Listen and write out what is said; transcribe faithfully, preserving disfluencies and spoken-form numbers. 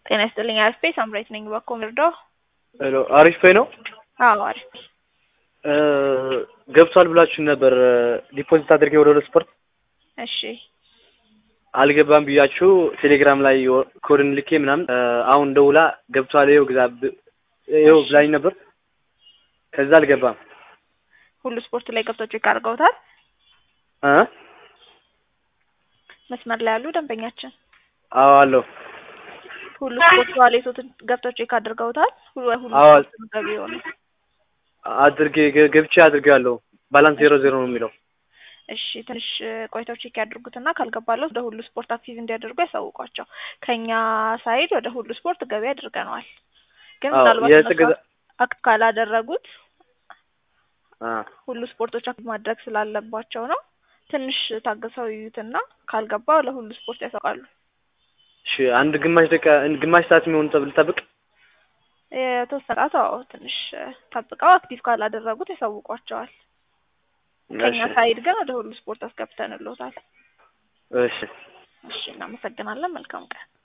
ጤና ይስጥልኝ አሪፍ ሳምራይት ነኝ በኮምርዶ ሄሎ አሪፍ ነው አዎ አሪፍ እ ገብቷል ብላችሁ ነበር ዲፖዚት አድርጌ ወደ ወደ ስፖርት እሺ አልገባም ብያችሁ ቴሌግራም ላይ ኮድን ልኬ ምናምን አሁን ደውላ ገብቷል ይኸው ግዛ ይኸው ብላኝ ነበር ከዛ አልገባም ሁሉ ስፖርት ላይ ገብቶ ቼክ አድርገውታል እ መስመር ላይ ያሉ ደንበኛችን አዎ አለው ሁሉ ስፖርት ዋሌቶትን ገብቶ ቼክ አድርገውታል ሁሉ ሁሉ ስፖርት ገቢው ነው አድርጌ ገብቼ አድርጋለሁ ባላንስ ዜሮ ዜሮ ነው የሚለው እሺ ትንሽ ቆይተው ቼክ ያድርጉትና ካልገባለው ወደ ሁሉ ስፖርት አክቲቭ እንዲያደርጉ ያሳውቋቸው ከኛ ሳይድ ወደ ሁሉ ስፖርት ገቢ አድርገናል ግን ምናልባት አክቲቭ ካላደረጉት አ ሁሉ ስፖርቶች አክቲቭ ማድረግ ስላለባቸው ነው ትንሽ ታገሰው ይዩትና ካልገባው ለሁሉ ስፖርት ያሳውቃሉ እሺ አንድ ግማሽ ደቂቃ ግማሽ ሰዓት የሚሆን ተብል ተብቅ የተወሰነው ትንሽ ተጠብቀው አክቲቭ ካላደረጉት ያሳውቋቸዋል ከኛ ሳይድ ግን ወደ ሁሉ ስፖርት አስገብተንልዎታል እሺ እሺ እናመሰግናለን መልካም ቀን